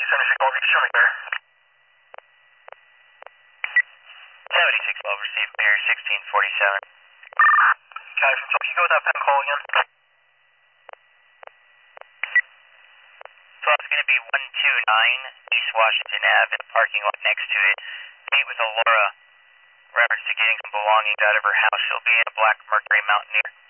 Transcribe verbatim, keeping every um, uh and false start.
seventy-six twelve, show me clear. seventy-six twelve, received clear, sixteen forty-seven. Copy from twelve, can you go with that pen call again? twelve is going to be one two nine East Washington Avenue, in the parking lot next to it. Meet with Alora, reference to getting some belongings out of her house. She'll be in a black Mercury Mountaineer.